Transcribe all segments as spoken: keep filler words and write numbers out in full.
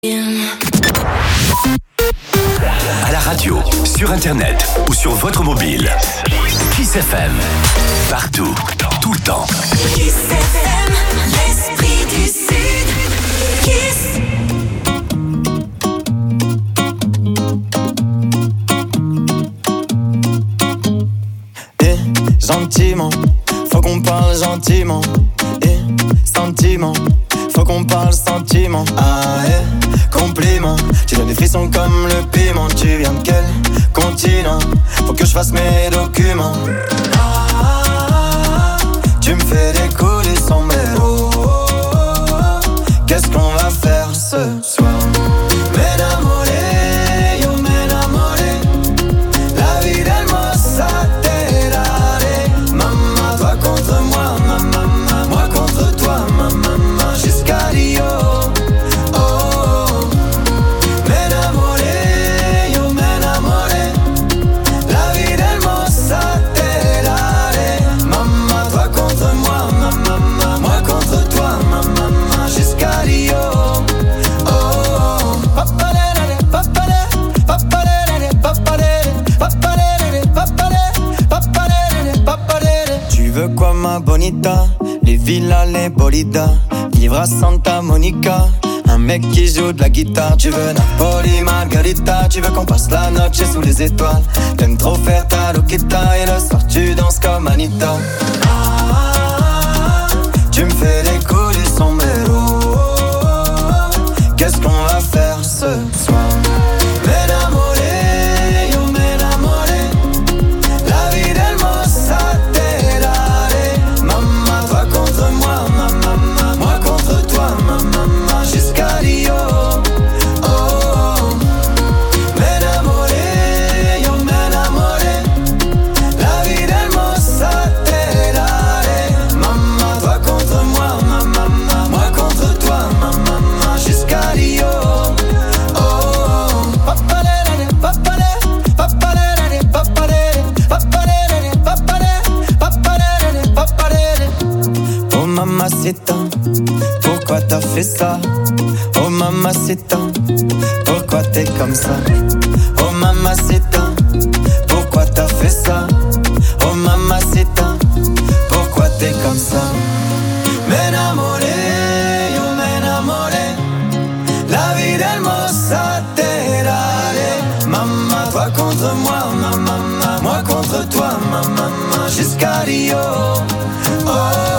À la radio, sur internet ou sur votre mobile. Kiss F M. Partout, tout le temps. Kiss F M, l'esprit du Sud. Kiss. Eh, gentiment, faut qu'on parle gentiment. Eh, sentiment, faut qu'on parle sentiment. Ah, eh, compliment, tu donnes des frissons comme le piment. Tu viens de quel continent? Faut que je fasse mes documents. Ah, tu me fais décoller son mélo. Qu'est-ce qu'on va faire ce soir? M'enamoré, yo m'enamoré. La vie del mossa terare. Maman, toi contre moi, maman, moi contre toi, maman, jusqu'à Rio. Oh, m'enamoré, yo m'enamoré. La vie del mossa terare. Maman, toi contre moi, maman, moi contre toi, maman, jusqu'à Rio. Tu veux quoi ma bonita? Les villas, les bolidas. Vivre à Santa Monica. Un mec qui joue de la guitare. Tu veux Napoli, Margarita. Tu veux qu'on passe la noche sous les étoiles. T'aimes trop faire ta loquita. Et le soir tu danses comme Anita. Ah, tu me fais décoller son mélo. Qu'est-ce qu'on va faire ce soir? M'enamoré, yo m'enamoré. La vie del mossa terare. Maman, toi contre moi, maman, moi contre toi, maman, jusqu'à Rio. Oh, m'enamoré, yo m'enamoré. La vie del mossa terare. Maman, toi contre moi, maman, moi contre toi, maman, jusqu'à Rio. Oh mamacita, pourquoi t'as fait ça? Oh mamacita, pourquoi t'es comme ça? Oh mamacita, pourquoi t'as fait ça? Oh mamacita, pourquoi t'es comme ça? M'enamoré, yo m'enamoré. La vie del mossa terare. Maman, toi contre moi, maman, moi contre toi, maman, jusqu'à Rio. Oh,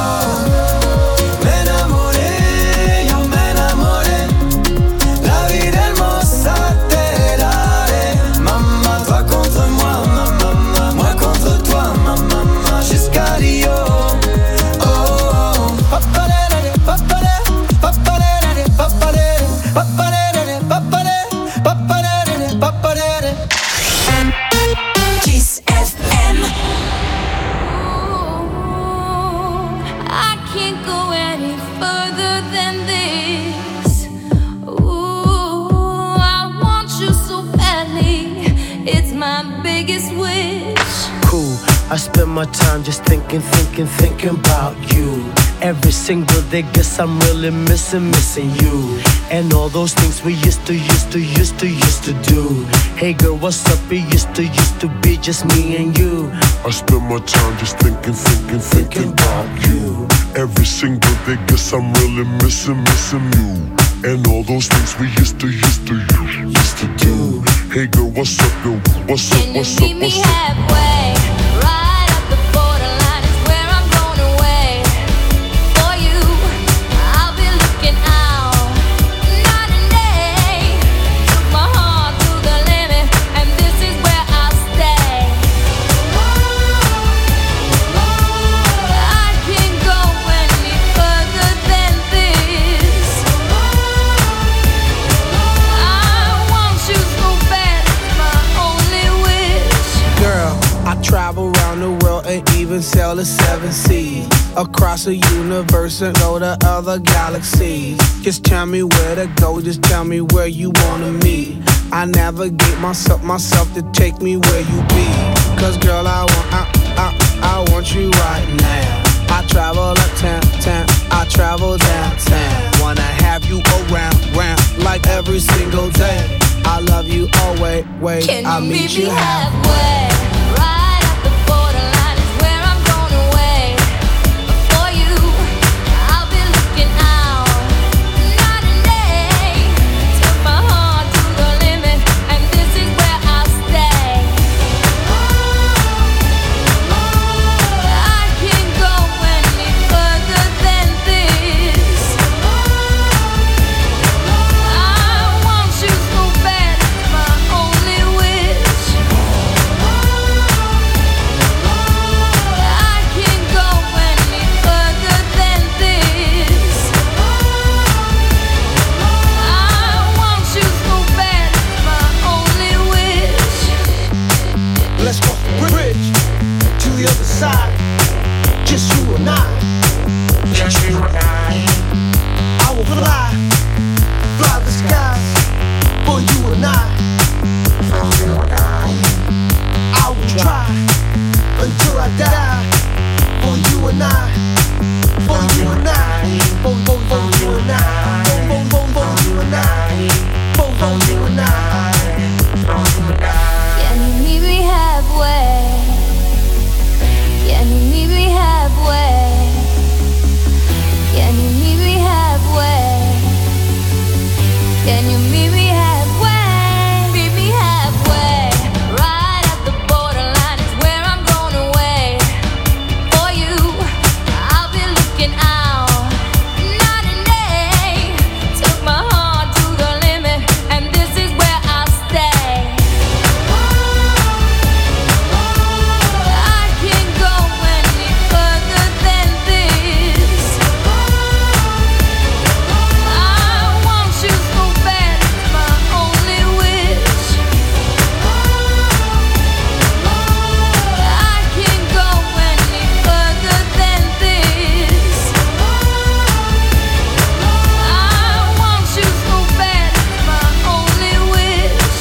m'enamoré, yo m'enamoré. La vie del mossa terare. Maman, toi contre moi, maman, moi contre toi, maman, jusqu'à Rio. Oh, papalere, papalere, papalere, papalere, papalere, papalere, papalere, papalere. Kiss F M. I can't go any further than this. Ooh, I want you so badly. It's my biggest wish. Cool. I spend my time just thinking, thinking, thinking about you. Every single day, guess I'm really missing, missing you. And all those things we used to, used to, used to, used to do. Hey girl, what's up? It used to, used to be just me and you. I spend my time just thinking, thinking, thinking about you. Every single day, guess I'm really missing, missing you. And all those things we used to, used to, used to do. Hey girl, what's up, yo? What's up, Can you what's meet up, me what's up? halfway? Right at the borderline is where I'm going away. For you, I'll be looking out night and day. Took my heart to the limit, and this is where I'll stay. I can't go any further than this. I want you so bad, it's my only wish. Girl, I travel around the world and even sail the seven seas. Across the universe and go to other galaxies. Just tell me where to go, just tell me where you wanna meet. I navigate myself, myself to take me where you be. Cause girl, I want, I, I, I want you right now. I I travel uptown, town, I travel downtown. Wanna have you around, round, like every single day. I love you always, wait, Can I'll you meet meet you me halfway. halfway? Right at the borderline is where I'm going away. For you, I'll be looking out night and day. Took my heart to the limit, and this is where I'll stay. I can't go any further than this. I want you so bad, it's my only wish. I can't go any further than this. I want you so bad, it's my only wish. Let's go bridge to the other side. Just you and I. Just you and I. I will fly, fly the skies for you and I. For you and I. I will try until I die for you and I. For you and I. For, for, for you and I. For, for, for, for you and I. For, for you and I. Can you meet me halfway? Can you meet me halfway? Can you meet me halfway? Can you meet me halfway? Meet me halfway. Right at the borderline is where I'm going away. For you, I'll be looking out night and day. Took my heart to the limit, and this is where I'll stay. I can't go any further than this. I want you so bad, it's my only wish. I can't go any further than this. I want you so bad, it's my only wish.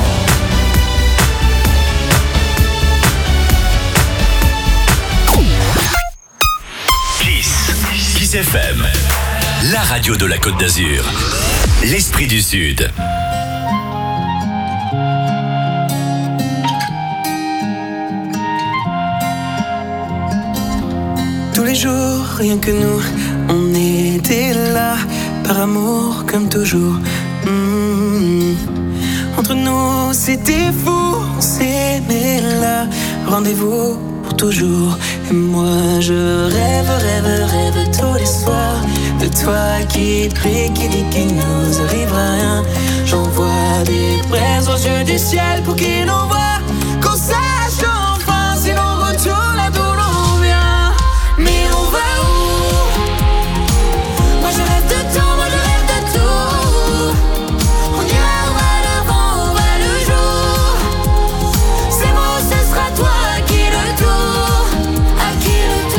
Kiss. Kiss F M. La radio de la Côte d'Azur. L'esprit du Sud. Tous les jours, rien que nous, on était là, par amour comme toujours. Mmh. Entre nous, c'était fou, on s'aimait là, rendez-vous pour toujours. Et moi, je rêve, rêve, rêve tous les soirs de toi qui prie, qui dit qu'il nous arrivera rien. J'envoie des braises aux yeux du ciel pour qu'il nous voit, qu'on sache enfin si l'on retourne là d'où l'on vient. Mais on va où? Moi je rêve de tout, moi je rêve de tout. On ira, on va l'avant, on va le jour. C'est moi ou ce sera toi à qui le tour, à qui le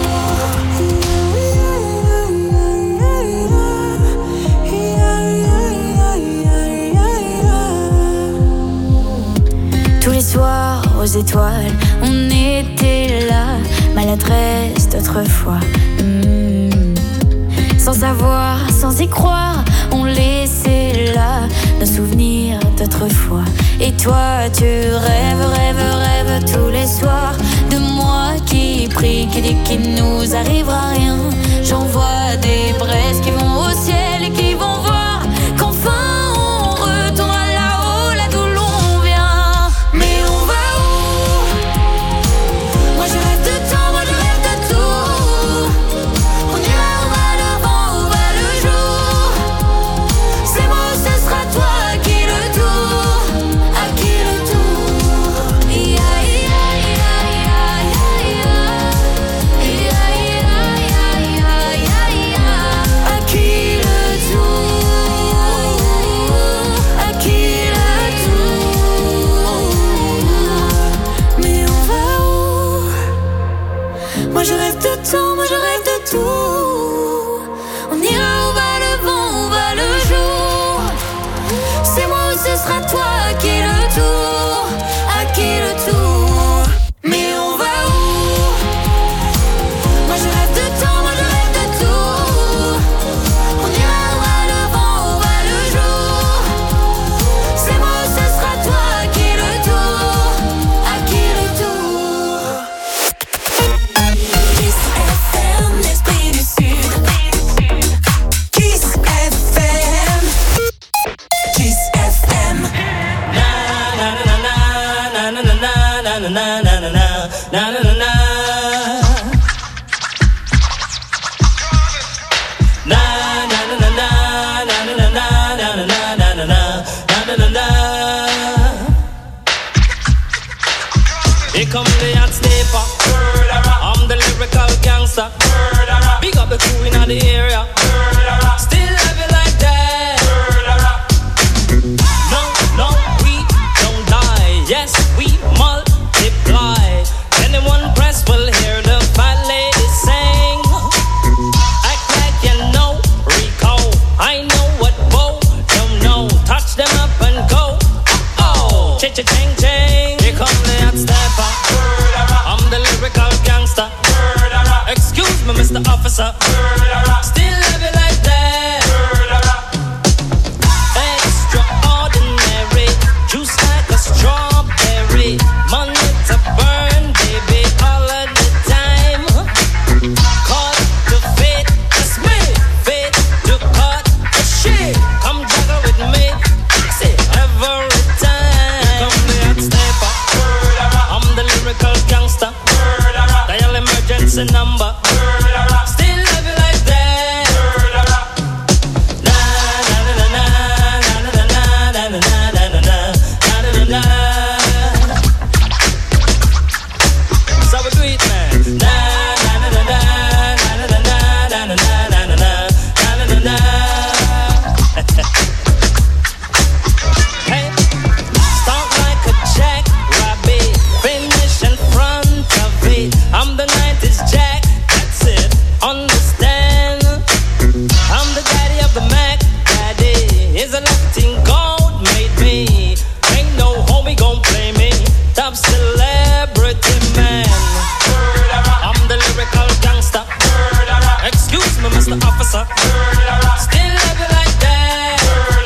tour. Tous les soirs aux étoiles, on était là, maladresse d'autrefois. Mmh. Sans savoir, sans y croire, on laissait là nos souvenirs d'autrefois. Et toi, tu rêves, rêves, rêves tous les soirs de moi qui prie, qui dit qu'il nous arrivera rien. J'envoie des braises qui vont au ciel et qui vont voir qu'enfin on retournera là-haut, là d'où l'on vient. Mais on va où? Moi je rêve de temps, moi je rêve de tout. On ira, on va l'avant, on va le jour. C'est moi ou ce sera toi à qui le tour, à qui le tour. Ia, ia, ia, ia, ia, ia. Ia, ia, ia, ia, ia, ia. À qui Ching ching, here come the hot stepper. I'm the lyrical gangster. Excuse me, Mister Officer. Still love you like that. Extraordinary, juice like a strawberry. Money to burn, baby, all of the time. Caught the fit, that's me. Fit to cut the shit. Come juggle with me, say every time. Come the hot stepper. I'm the lyrical gangster. Dial emergency number. Still love you like that. Na na na na na na na na na na na na na. So we do it, man. Na na na na na na na na na na na na na. Hey, start like a jackrabbit, finish in front of it. I'm the nineties Jack, that's it. Understand? I'm the daddy of the Mac. Daddy is a Latin gold made me. Ain't no homie gon' play me. Top celebrity man. I'm the lyrical gangster. Excuse me, Mister Officer. Still love you like that.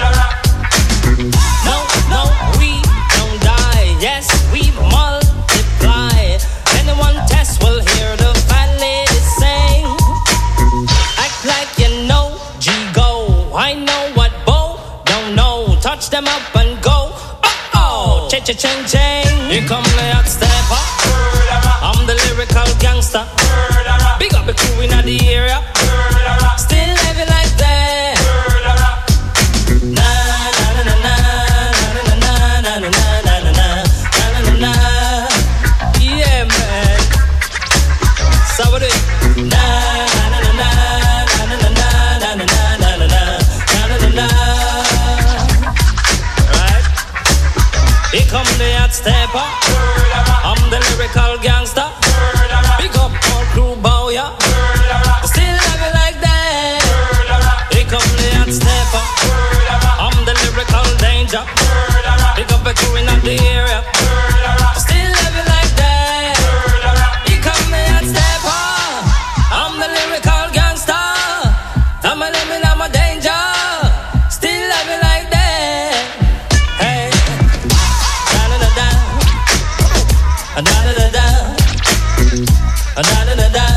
No, no, we don't die. Yes, we multiply. Anyone test will hear the fat lady sing. Act like you know G-Go. I know what Bo don't know. Touch them up and go. Uh-oh, cha-cha-ching-ching. Here come the hot stepper. I'm the lyrical gangster. Big up the crew in the area. Still love you like that. Na na na na na na na na na na na na na na. Yeah, man. So what it? Na na na na na na na na na na na na na na. Right? Here come the hot stepper. I'm the lyrical gangster. Big up all crew bow ya. Still love you like that. Here come the hot stepper. I'm the lyrical danger. Big up the crew in the area. Still love you like that. Here come the hot stepper. I'm the lyrical gangster. I'm a limit, I'm a danger. Still love you like that. Hey, da da da da, da da da da, da da da da.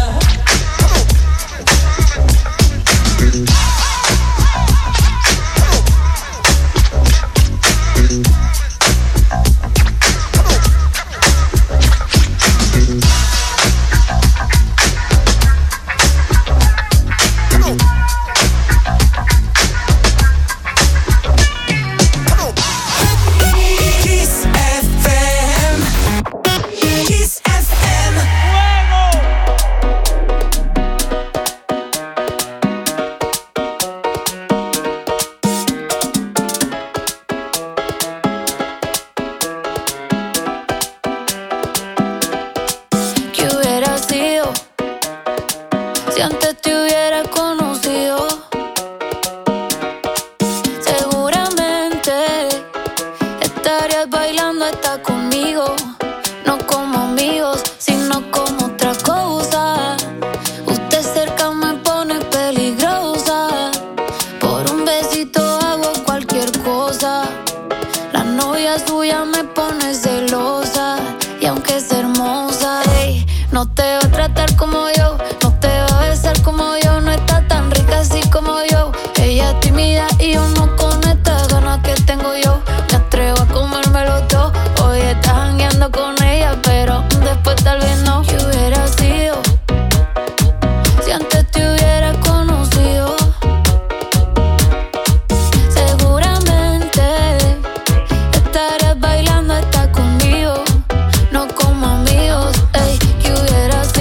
Kiss F M. Kiss F M. ¿Qué hubiera sido si antes te hubiera conocido? Seguramente estarías bailando hasta conmigo, no como amigos, sino como otra cosa. Usted cerca me pone peligrosa, por un besito hago cualquier cosa. La novia suya me pone celosa, y aunque es hermosa, ey, no te va a tratar como yo, no te va a besar como yo, no está tan rica así como yo. Ella es tímida y yo no con estas ganas que tengo yo. Me atrevo a comérmelo todo. Hoy estás jangueando con ella, pero después tal vez no. ¿Qué hubiera sido si antes te hubiera conocido? Seguramente estarías bailando hasta conmigo, no como amigos. Ey, ¿qué hubiera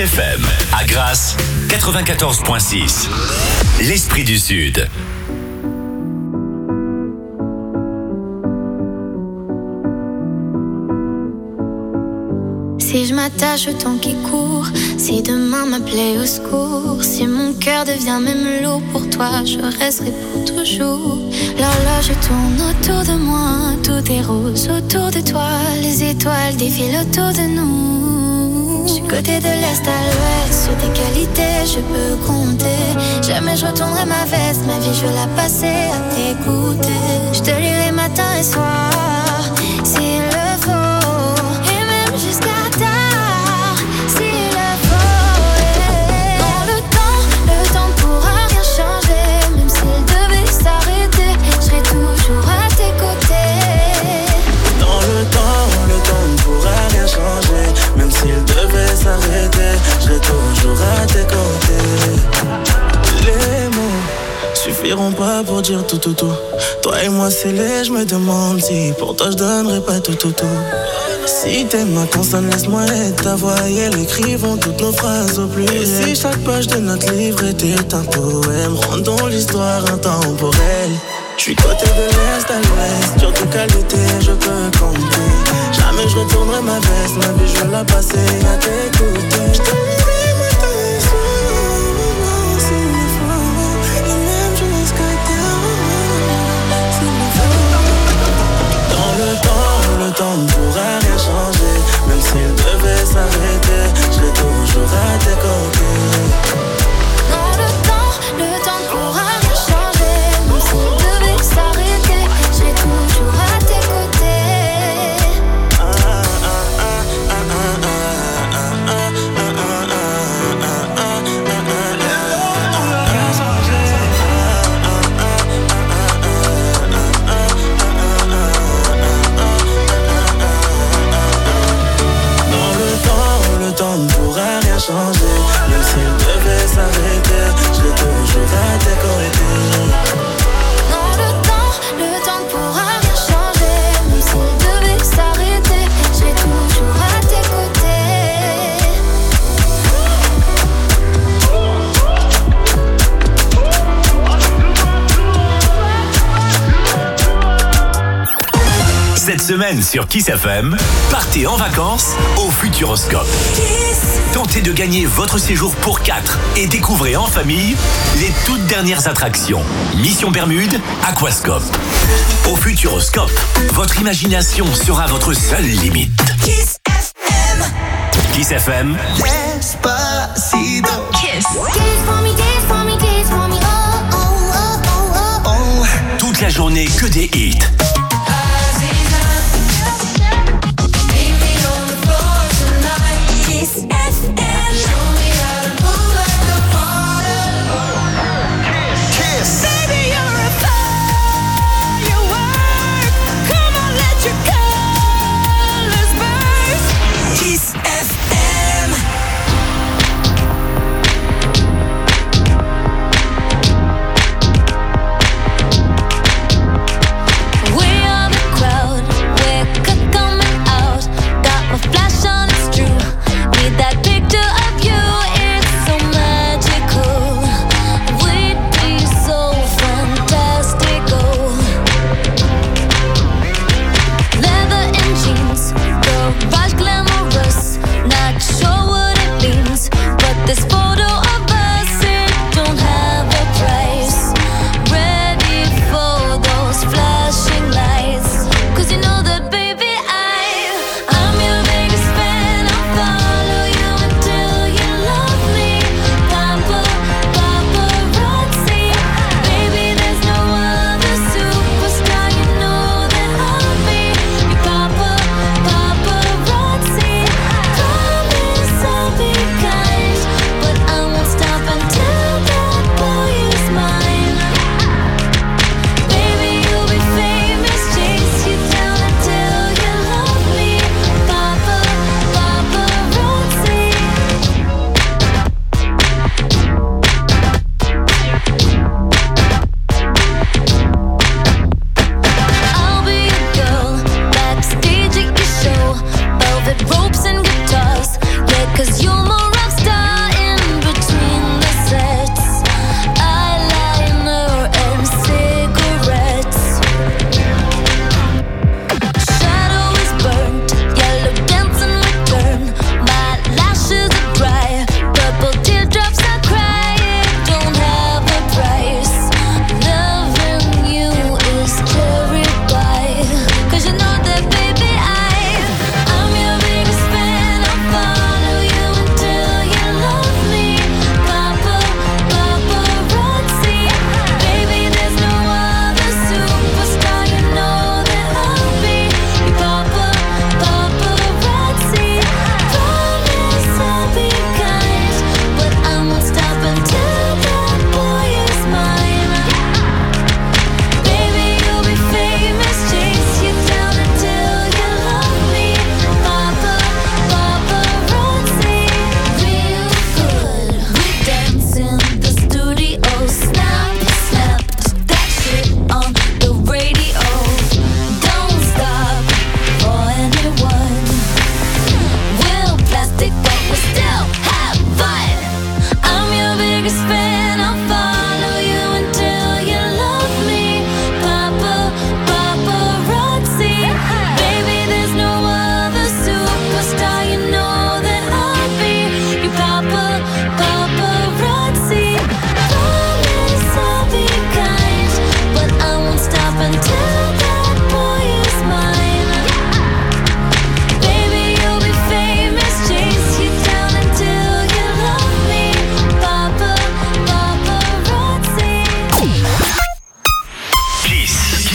F M, à Grasse, quatre-vingt-quatorze virgule six. L'esprit du Sud. Si je m'attache au temps qui court, si demain m'appelait au secours, si mon cœur devient même lourd pour toi, je resterai pour toujours. L'horloge tourne autour de moi, tout est rose autour de toi, les étoiles défilent autour de nous. Je suis côté de l'est à l'ouest, sur tes qualités je peux compter. Jamais je retournerai ma veste, ma vie je veux la passer à t'écouter. Je te lirai matin et soir, s'il le faut, et même jusqu'à tard, s'il le faut. Et dans le temps, le temps ne pourra rien changer, même s'il devait s'arrêter, je serai toujours à tes côtés. Dans le temps, le temps ne pourra rien changer, même s'il devait s'arrêter, je serai toujours à tes côtés. Les mots suffiront pas pour dire tout tout tout. Toi et moi c'est laid, je me demande si pour toi je donnerais pas tout tout tout. Si t'aimes ma consonne, laisse-moi être ta voix et elle écrivons toutes nos phrases au pluriel. Et si chaque page de notre livre était un poème, rendons l'histoire intemporelle. Je suis côté de l'est à l'ouest, sur tes qualités je peux compter. Jamais je retournerai ma veste, ma vie je veux la passer à t'écouter. Je t'aimerai matin et soir, s'il le faut, et même jusqu'à terre, s'il le faut. Dans le temps, le temps ne pourra rien changer, même s'il devait s'arrêter, je serai toujours à tes côtés. Dans le temps, le temps ne pourra rien changer, même s'il devait s'arrêter, je serai toujours à tes côtés. Changer, même s'il devait s'arrêter, je serai toujours à tes côtés. Dans le temps, le temps ne pourra rien changer, même s'il devait s'arrêter, je serai toujours à tes côtés. Cette semaine sur Kiss F M, partez en vacances au Futuroscope. Tentez de gagner votre séjour pour quatre et découvrez en famille les toutes dernières attractions. Mission Bermude, Aquascope. Au Futuroscope, votre imagination sera votre seule limite. Kiss F M. Kiss F M. Despacito. Kiss. Kiss for me, kiss for me, kiss for me, oh, oh, oh, oh, oh. Toute la journée, que des hits. We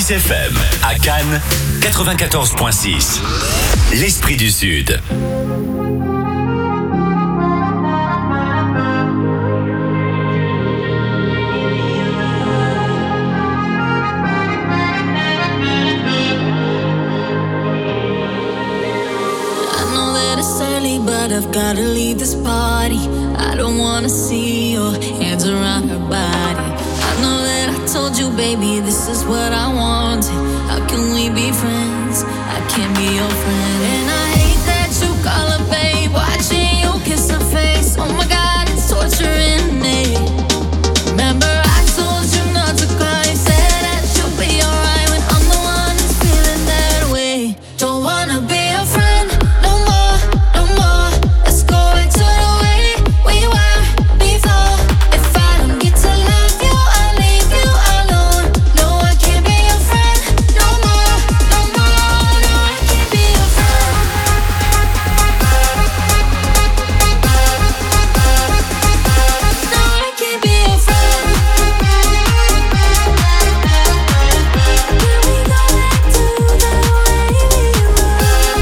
Kiss F M, à Cannes, quatre-vingt-quatorze virgule six. L'Esprit du Sud. But I've gotta leave this party. I don't wanna see your hands around her body. I know that I told you, baby, this is what I wanted. How can we be friends? I can't be your friend. And I hate that you call her babe, watching you kiss her face. Oh my God, it's torturing me. Remember I told you not to cry. You said that you'll be alright when I'm the one who's feeling that way. Don't wanna be your friend no more, no more. Let's go back to the way we were before. If I don't get to love you, I'll leave you alone. No, I can't be your friend no more, no more. No, I can't be your friend. No, I can't be your friend. Can we go back to the way we were?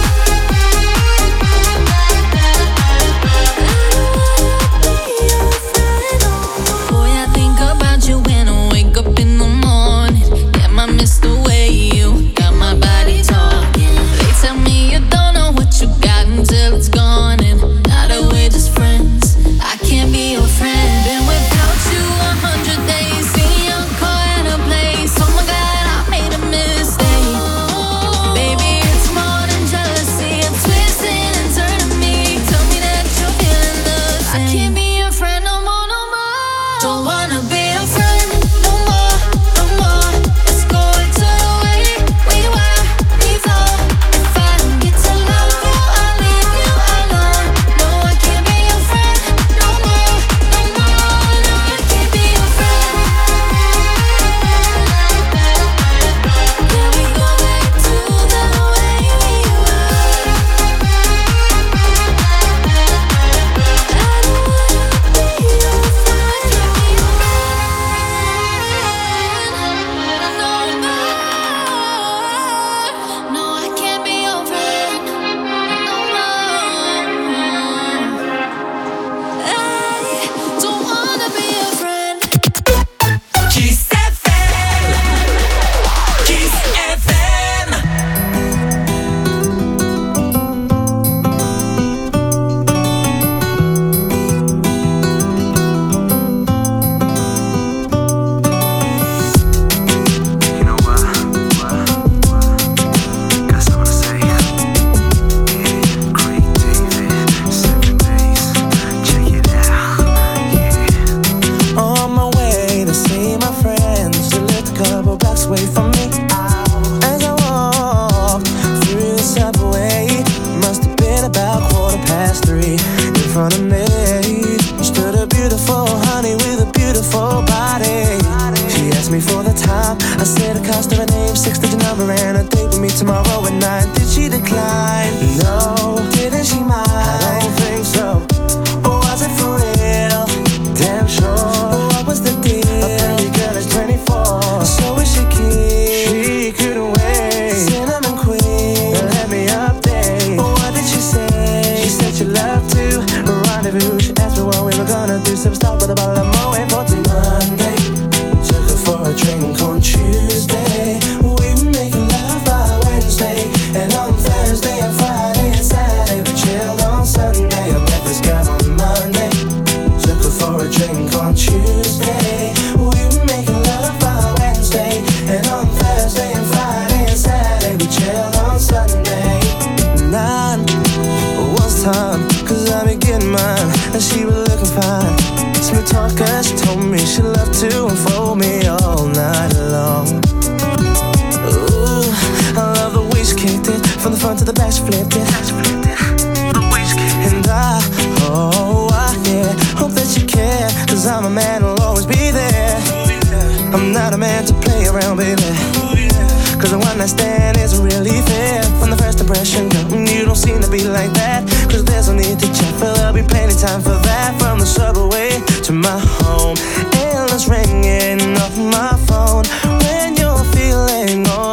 Boy, I think about you when I wake up in the morning. Damn, I miss the way you got my body talking. They tell me you don't know what you got until it's gone, and now that we're just friends, I can't be your friend. Been without you a hundred days, seen your car in a place. Oh my God, I made a mistake. Baby, it's more than jealousy. You're twisting and turning me. Tell me that you're feeling the same. I can't be your friend no more, no more. Don't wanna be your friend no more, no more. Let's go back to the way we were before. If I don't get to love you, I'll leave you alone. No, I can't be your friend no more, no more. No, I can't be your friend. Can we go back to the way we were? I don't wanna be your friend no more. No, I can't be your friend no more. I don't wanna be your friend. Kiss F M. Kiss F M. You know what? Got something to say. Yeah, Craig David, seven days. Check it out. Yeah. On my way to see my friends, she lived a couple blocks away from me. As I walked through the subway, must have been about quarter past three. In front of me stood a beautiful honey with a beautiful body. She asked me for the time. I said the cost of her name, six-digit number, and a date with me tomorrow at nine. Did she decline? No. Didn't she mind? I don't think so. Or was it for real? Damn sure. What was the deal? A pretty girl is twenty-four, so is she keen? She couldn't wait. Cinnamon queen, let me update. What did she say? She said she loved to rendezvous. She asked me what we were gonna do. Some stop with a bottle of Moët for Monday. Took her for a drink on Tuesday. We were making love by Wednesday, and on Thursday and Friday and Saturday we chilled on Sunday. I met this girl on Monday. Took her for a drink on Tuesday. We were making love by Wednesday, and on Thursday and Friday and Saturday we chilled on Sunday. Nine was time, cause I be getting mine, and she was looking fine. Smooth talker, she told me she loved to unfold me all night long. Ooh, I love the way she kicked it, from the front to the back she flipped it. And I, oh, I, yeah, hope that you care, cause I'm a man who'll always be there. I'm not a man to play around, baby, cause a one night stand isn't really fair. From the first impression, girl, you don't seem to be like that, cause there's no need to check, for there'll be plenty time for that. From the subway to my home, endless ringing off my phone. When you're feeling all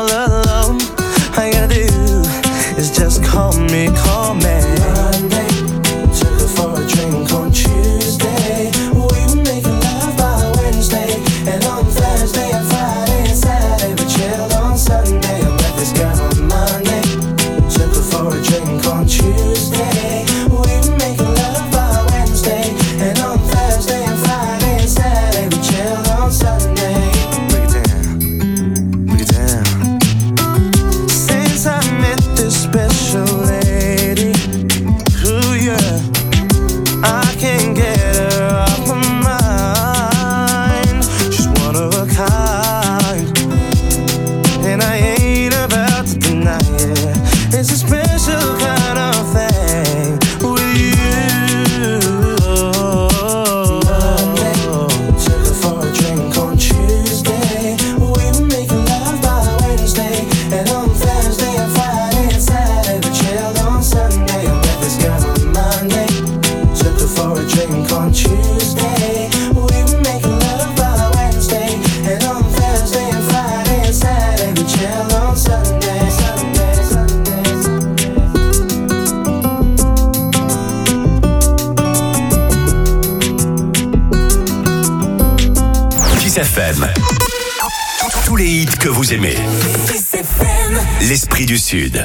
F M. Tous les hits que vous aimez. Kiss F M. L'Esprit du Sud.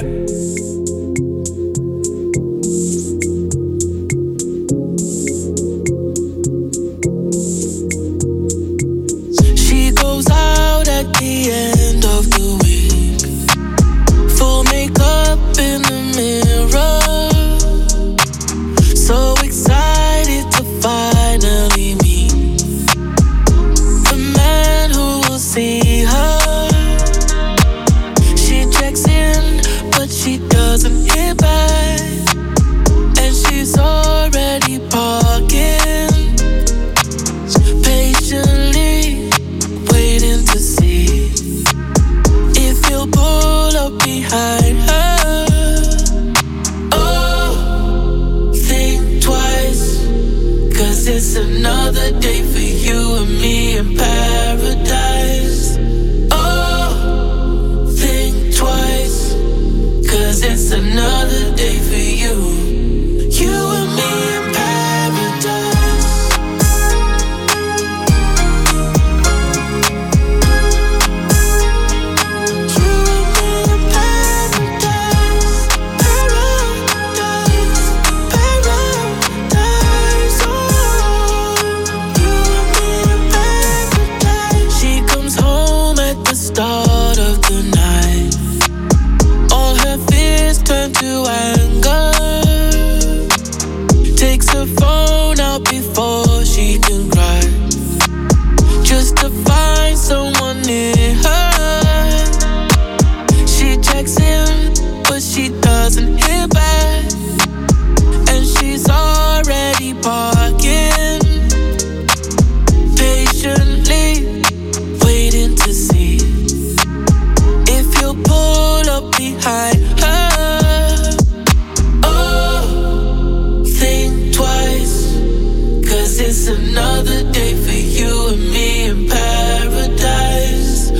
She goes out at the end of the week, full makeup in the mirror, so excited to finally meet the man who will see her. She checks in, but she doesn't hear back, and she's already parking, patiently waiting to see if he'll pull up behind her. Oh, think twice, 'cause it's another day for you and me in paradise. Oh, think twice, 'cause it's another day for you, you and me in paradise. Start of the night, all her fears turn to anger. Takes her phone out before she can cry, just to find someone near her. She checks in, but she doesn't hear back, and she's already parking, patiently waiting to see if you'll pull up behind her. Oh, think twice, 'cause it's another day for you and me in paradise.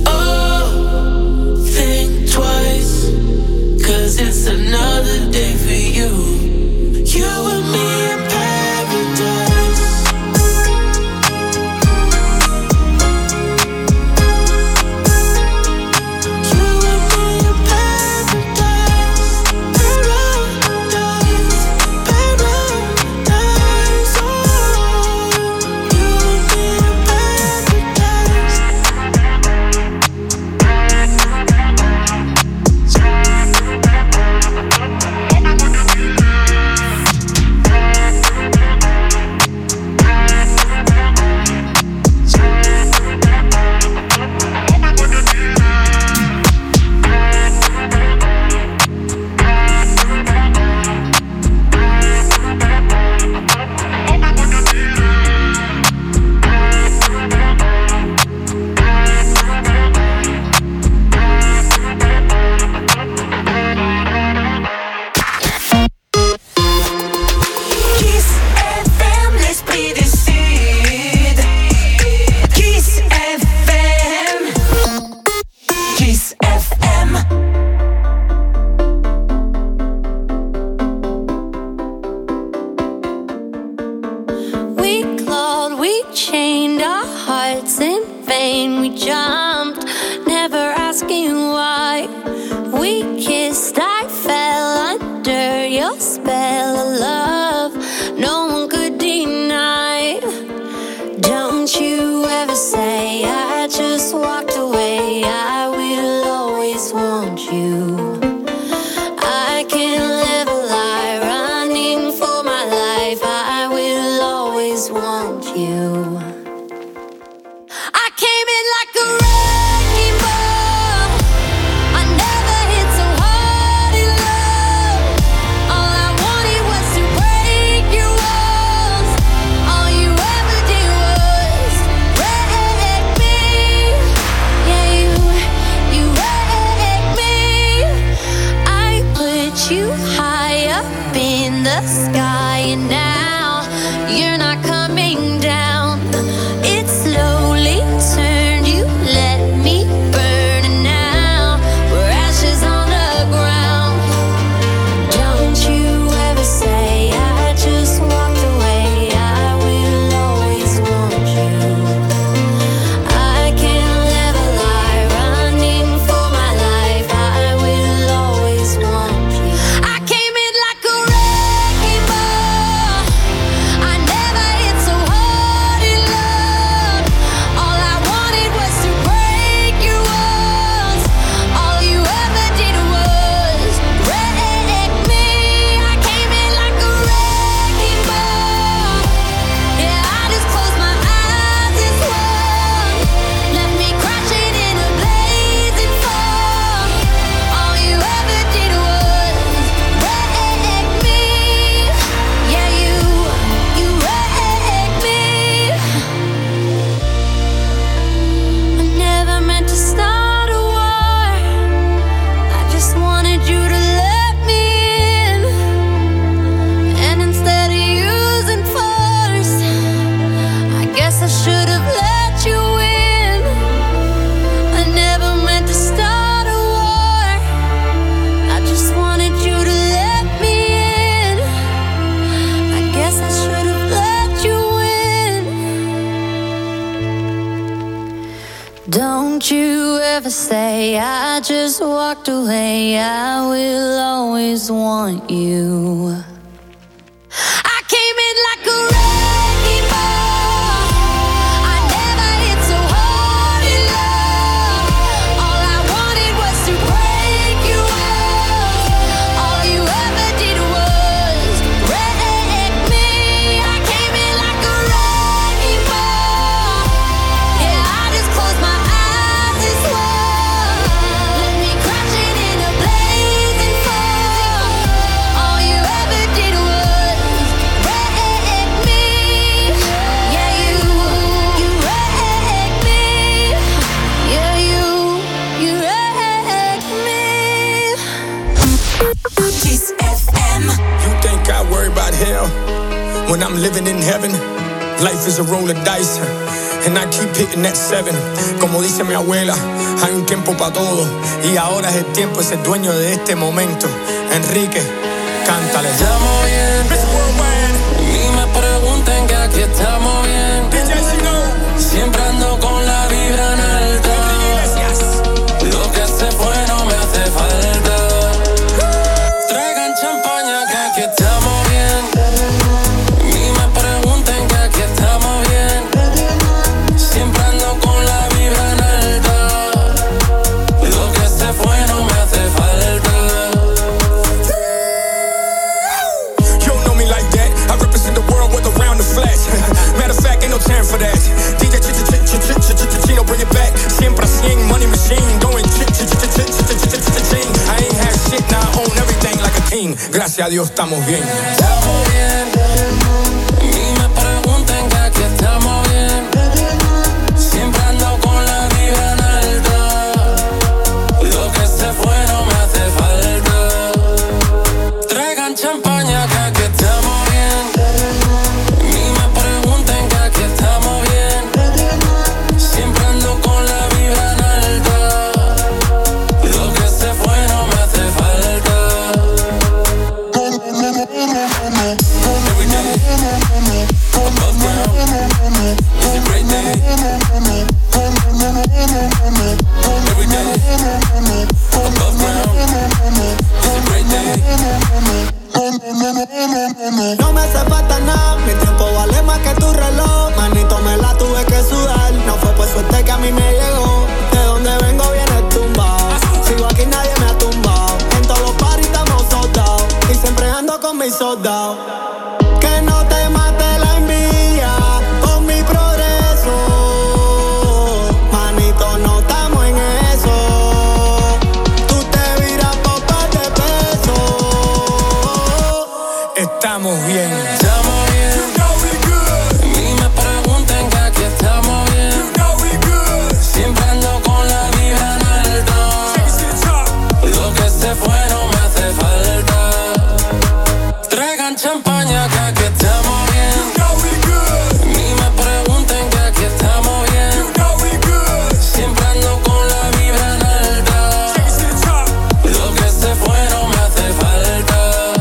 Oh, think twice, 'cause it's another day for you, you and me in paradise. Me say I just walked away. I will always want you. I came in like a wrecking ball. I never hit so hard in love. All I wanted was to break you off. All you ever did was wreck me. I came in like a wrecking ball. Yeah, I just closed my eyes and swore. Let me crashing in a blazing fall. All you ever did was wreck me. Yeah, you, you wrecked me. Yeah, you, you wrecked me. Kiss F M. You think I worry about hell when I'm living in heaven? Life is a roll of dice, and I keep hitting that seven. Como dice mi abuela, hay un tiempo para todo, y ahora es el tiempo de ser dueño de este momento. Enrique, cántale. Estamos bien, ni me pregunten que aquí estamos bien. Siempre ando con la vibra en alta. Lo que se fue no me hace falta. Traigan champaña que aquí estamos bien. Ni me pregunten que aquí estamos bien. Siempre ando con la vibra en alta. Lo que se fue no me hace falta. You don't know me like that. I represent the world with around the flash. Matter of fact, ain't no time for that. D J Ch Ch Ch Ch Ch Ch Chino, bring it back. Siempre cien, money machine, going ch ch ch ch ch ch ch ching. I ain't had shit, now I own everything like a king. Gracias a Dios estamos bien. Estamos bien, ni me pregunten que aquí estamos bien. Siempre ando con la vibra en alta. Lo que se fue no me hace falta. Traigan champaña que aquí estamos bien. Ni me pregunten que aquí estamos bien. Siempre ando con la vibra en alta. Lo que se fue no me hace falta. Every day, above ground, it's a great day. Every day, above ground, it's a great day. No me hace falta nada, mi tiempo vale más que tu reloj. Manito, me la tuve que sudar. No fue por suerte que a mí me llegó. De donde vengo viene tumbado. Sigo aquí, nadie me ha tumbado. En todos los paris estamos soldados. Y siempre ando con mis soldados. Que no te mate la envidia con mi progreso. Manito, no estamos en eso. Tú te viras por par de pesos. Estamos bien. Estamos bien, ni me pregunten que aquí estamos bien. Siempre ando con la vibra en alta. Lo que se fue no me hace falta. Traigan champaña que aquí estamos bien. Ni me pregunten que aquí estamos bien. Siempre ando con la vibra en alta. Lo que se fue no me hace falta.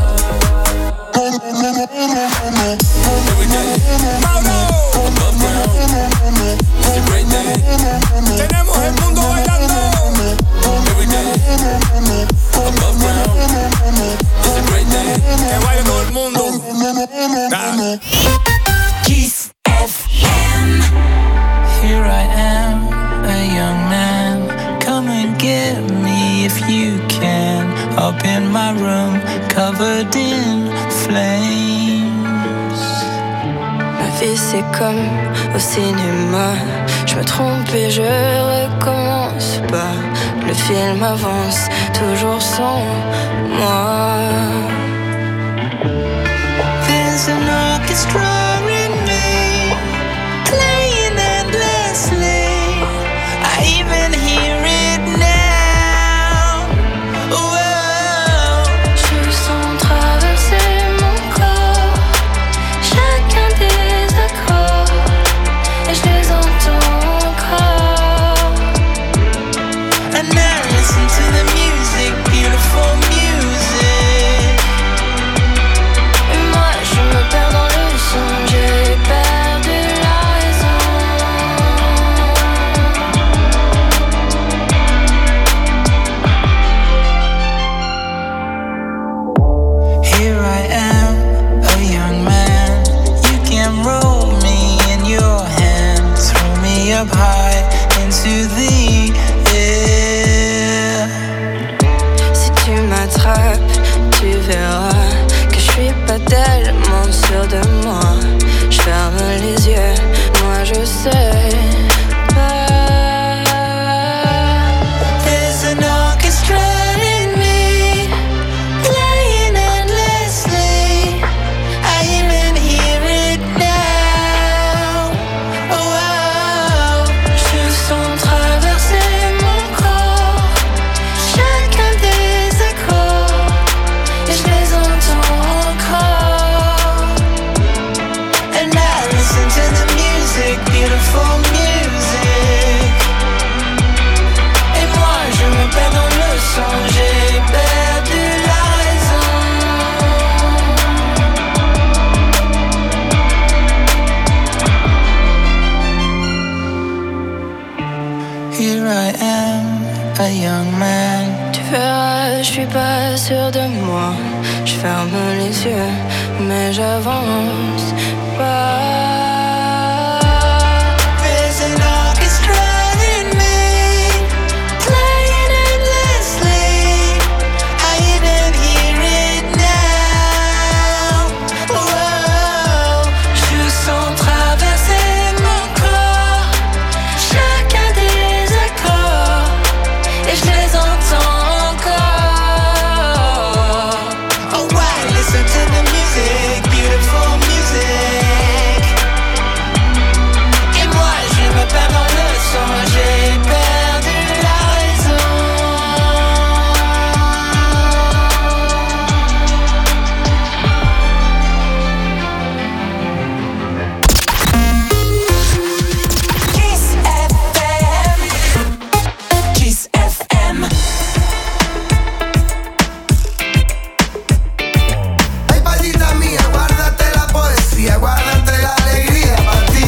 Every day, above ground, it's a great day. Tenemos el mundo bailando. Every day, above ground, it's a great day. Que baile todo el mundo. Da. Kiss F M. Here I am, a young man. Come and get me if you can. Up in my room, covered in flames. Ma vie c'est comme au cinéma. Je me trompe et je recommence pas. Le film avance toujours sans moi. There's an orchestra in me, playing endlessly. I even hear it now. Whoa. Je sens traverser mon corps chacun des accords et je les entends encore. And now listen to the music, beautiful music. Et moi je me perds dans le son. young man. Tu verras, je suis pas sûre de moi. Je ferme les yeux, mais j'avance pas. There's an orchestra in me, playing endlessly. I even hear it now. Whoa. Je sens traverser mon corps chacun des accords et je les entends encore. Oh wow, listen to the music, beautiful music. Et moi je me perds dans le son, j'ai perdu la raison. Kiss F M. Kiss F M. Ay, palita mía, guárdate la poesía, guárdate la alegría para ti.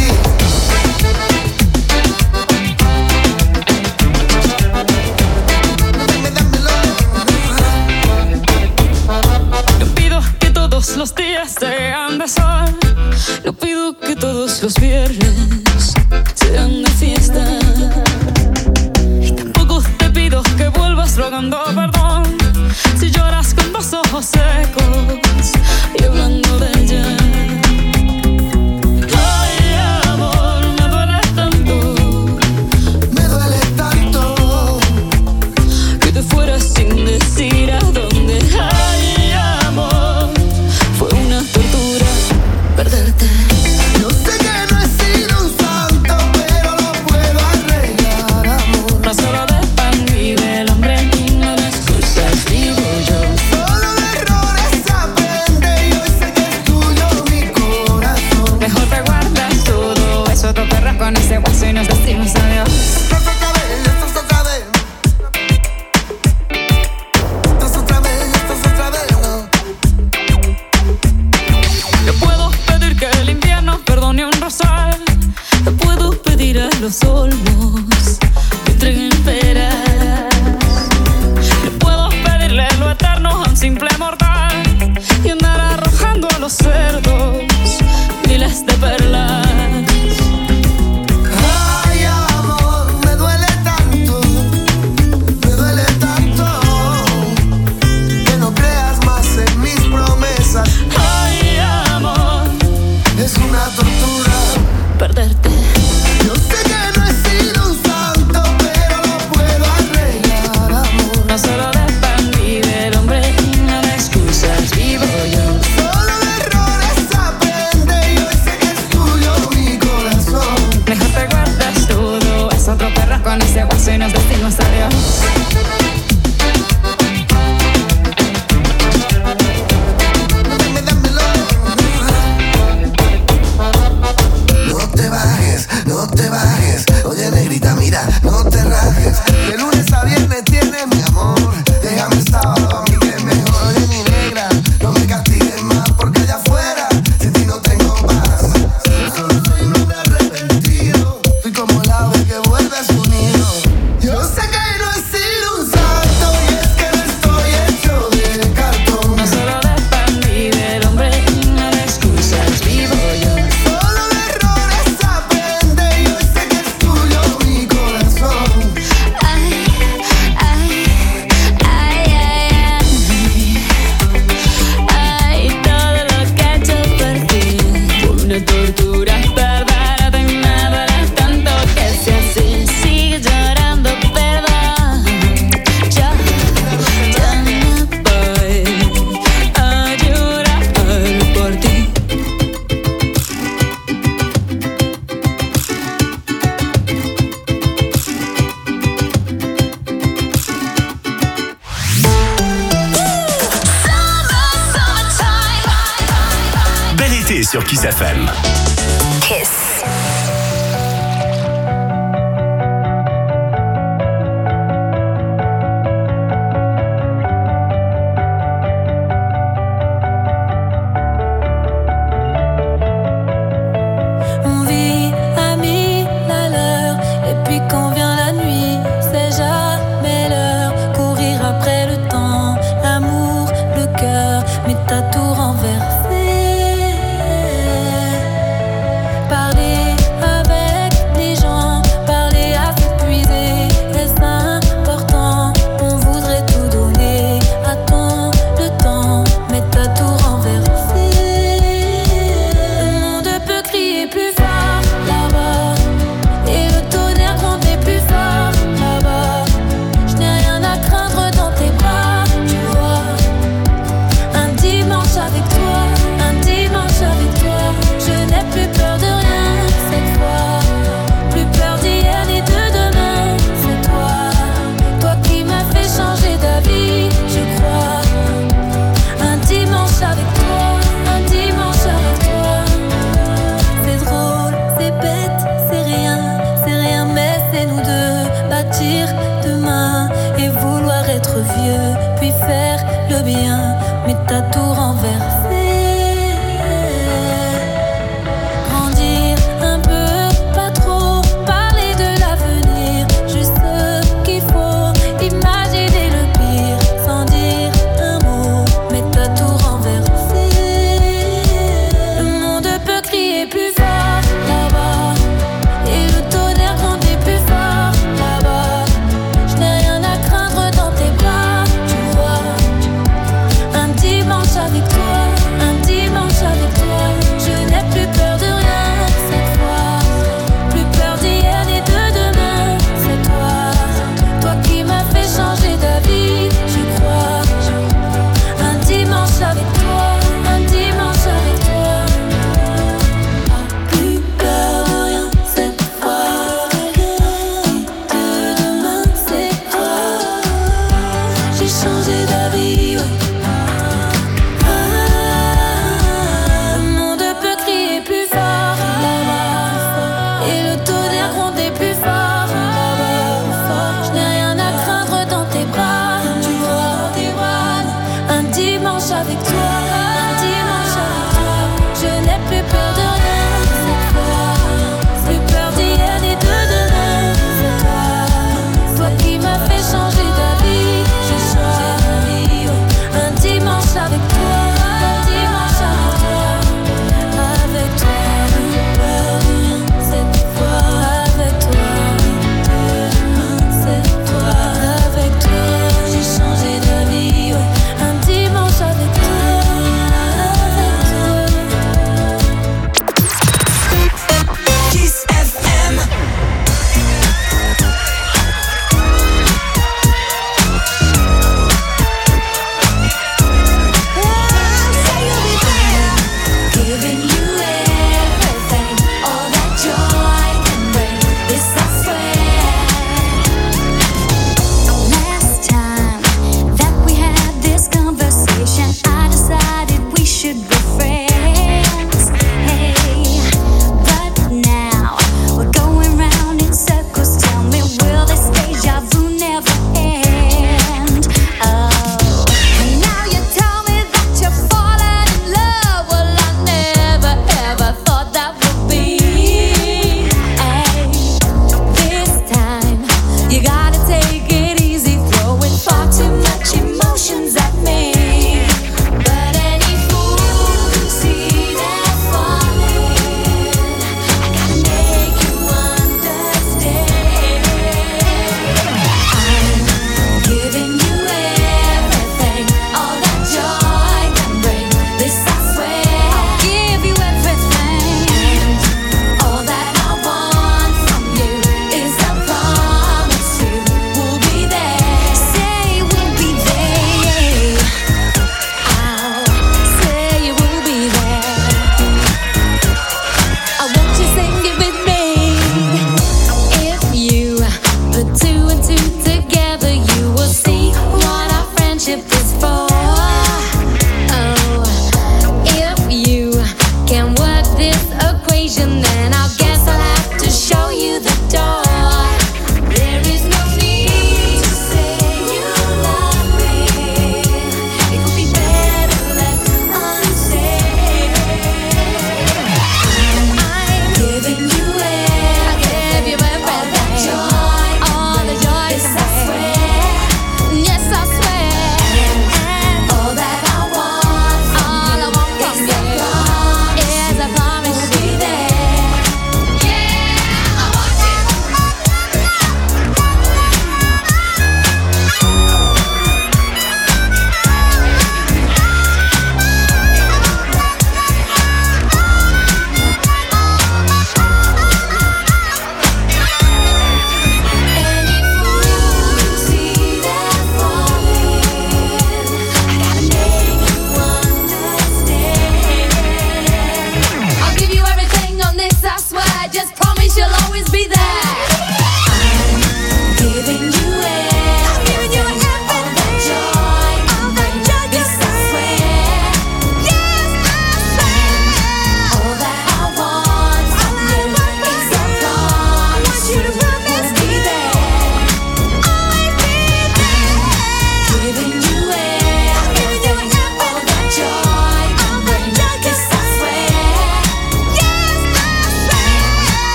Dame, dámelo. No pido que todos los días sean de sol. No pido que todos los viernes sean de fiesta. Y tampoco te pido que vuelvas rogando perdón si lloras con los ojos secos y hablando de ella. Ay, amor, me duele tanto, Me duele tanto. que te fueras sin decir a dónde. Ay, amor, fue una tortura perderte. Yo sé que no he sido un santo, pero lo puedo arreglar, amor. No solo de pan vive el hombre, no de excusas vivo yo. Solo de errores se aprende y hoy sé que es tuyo mi corazón. Mejor te guardas todo eso, te perras con ese hueso y nos decimos adiós. Esto es otra vez, esto es otra vez. Esto es otra vez, esto es otra vez. Yo puedo pedir que el invierno perdone un rosal. Te puedo pedir a los olmos que entreguen peras. Yo puedo pedirle lo eterno a un simple mortal y andar arrojando a los cerdos miles de perlas. Ay, amor, me duele tanto, me duele tanto que no creas más en mis promesas. Ay, amor, Es una tortura. perderte. Yo sé que no he sido un santo, pero lo puedo arreglar, amor. No solo de pan vive el hombre, no de excusas vivo yo. Solo de errores se aprende y hoy sé que es tuyo mi corazón. Mejor te guardas todo, es otro perro con ese hueso y nos decimos adiós. Dame, dámelo. No te bajes, no te bajes. Oye, negrita, mira, no te rajes. De lunes a viernes tienes mi amor. Déjame el sábado a mí que es mejor. Oye, mi negra, no me castigues más porque allá afuera sin ti no tengo paz. Yo solo soy un hombre arrepentido. Soy como el ave que vuelve a su nido. Yo sé que no he sido un santo y es que no estoy hecho de cartón. No solo de pan vive el hombre, no de excusas vivo yo. Solo de errores se aprende y hoy sé que es tuyo mi corazón. Ay, ay, ay, ay, ay, todo lo que he hecho por ti. Fue una tortura perderte, me duele tanto que sea así. Sigue llorando, perdón. Yo, Ya me voy a llorar por ti. Bel été sur Kiss F M. Kiss. on vit à mille à l'heure. Et puis quand vient la nuit, c'est jamais l'heure. puis faire le bien, mais t'as tout renversé. Grandir un peu, pas trop, parler de l'avenir, juste ce qu'il faut, imaginer le pire, sans dire un mot, mais t'as tout renversé. Le monde peut crier plus fort là-bas, et le tonnerre grandit plus fort là-bas. Je n'ai rien à craindre dans tes bras, tu vois. Un dimanche avec toi.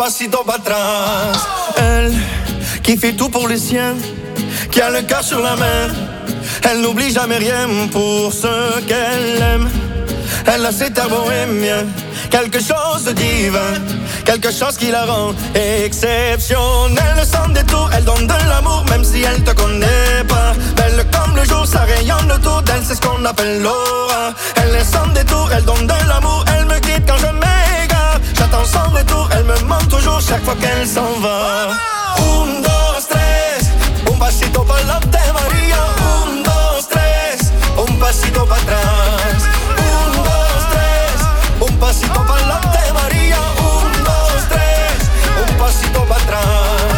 pasito para atrás. Elle qui fait tout pour les siens, qui a le cœur sur la main. Elle n'oublie jamais rien pour ce qu'elle aime. Elle a cet air bohémien, quelque chose de divin, quelque chose qui la rend exceptionnelle. Sans détour, elle donne de l'amour même si elle te connaît pas. Belle comme le jour, ça rayonne autour d'elle, c'est ce qu'on appelle l'aura. Elle est sans détour, elle donne de l'amour, elle me quitte quand je m'égare. J'attends son retour, elle me ment toujours chaque fois qu'elle s'en va. Un, dos, tres, un pasito pa'lante María. Un, dos, tres, un pasito para atrás. Un, dos, tres, un pasito pa'lante María. Un, dos, tres, un pasito para atrás.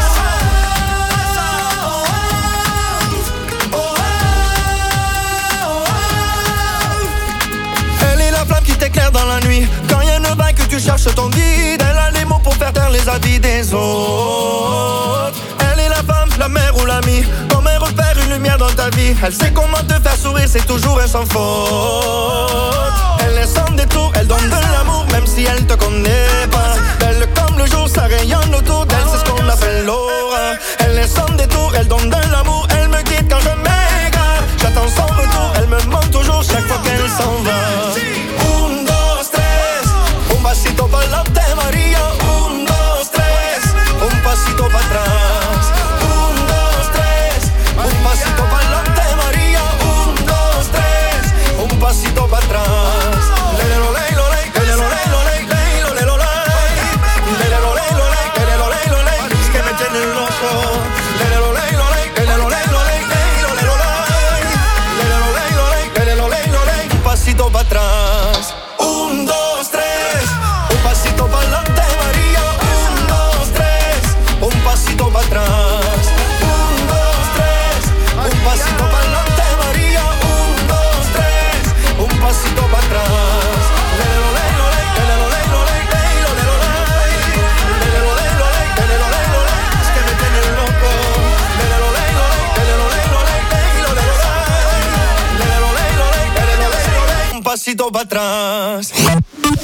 Elle est la flamme qui t'éclaire dans la nuit. Quand il y a une vague que tu cherches ton guide, elle a les mots pour faire taire les avis des autres. Elle est la femme, la mère ou l'amie, comme elle repère une lumière dans ta vie. Elle sait comment te faire sourire, c'est toujours un sans faute. Elle est sans détour, elle donne de l'amour même si elle te connaît pas. Belle comme le jour, ça rayonne autour d'elle, c'est ce qu'on appelle l'aura. Elle est sans détour, elle donne de l'amour, elle me guide quand je m'égare. J'attends son retour, elle me ment toujours chaque fois qu'elle s'en va. Un, dos, tres, un pasito pa'lante María. Un, dos, tres, un pasito para atrás. Un, dos, tres, un pasito pa'lante María. Un, dos, tres, un pasito para atrás. Lele lo ley lo ley, lele lo ley lo ley, ley lo ley lo ley. Lele lo ley lo ley, lele lo ley lo ley. Es que me tiene loco. Lele lo ley lo ley, lele lo ley lo ley, ley lo ley lo ley. Lele lo ley lo ley, lele lo ley lo ley. Un pasito para atrás. Un, dos, tres, un pasito pa'lante María. Un, dos, tres, un pasito para atrás. Un, dos, tres, un pasito pa'lante María. Un, dos, tres, un pasito para atrás. Lele lo ley lo ley, lele lo ley lo ley, ley lo ley lo ley. Lele lo ley lo ley, lele lo ley lo ley. Es que me tiene loco. Lele lo ley lo ley, lele lo ley lo ley, ley lo ley lo ley. Lele lo ley lo ley, lele lo ley lo ley. Un pasito para atrás.